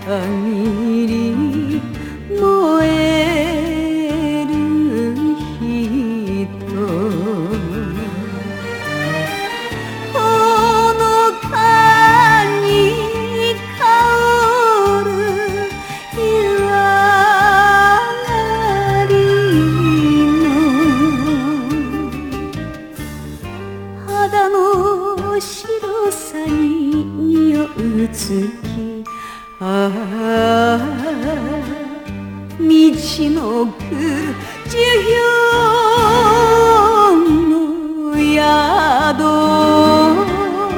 限り燃える人、ほのかに香るひばりの肌の白さに匂う月、ああ道のく寿標の宿、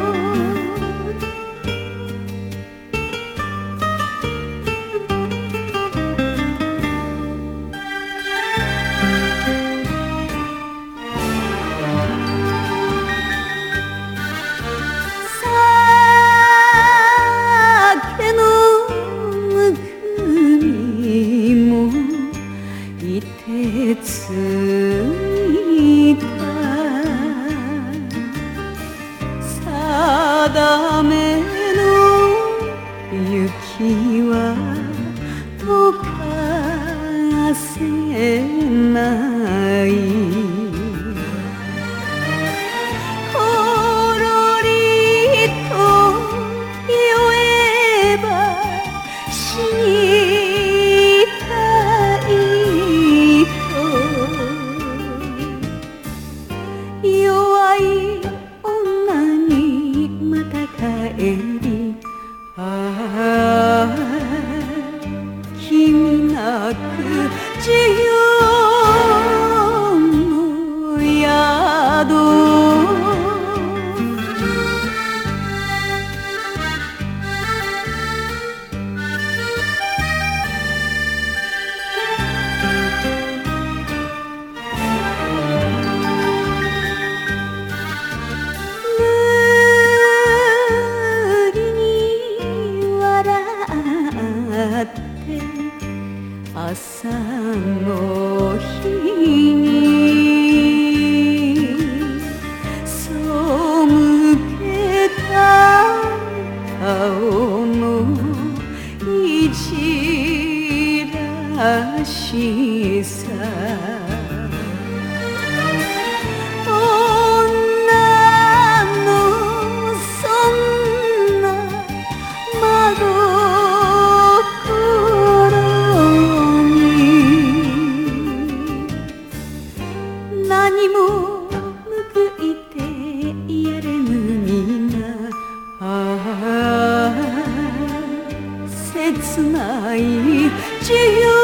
ついた定めの雪は溶かせない、ほろりと酔えば死にたい、弱い女にまた帰り、ああ君なく寿標の宿、朝の日に背けた顔のいじらしさ、女のそんな真何も報いてやれぬ皆、ああ切ない寿命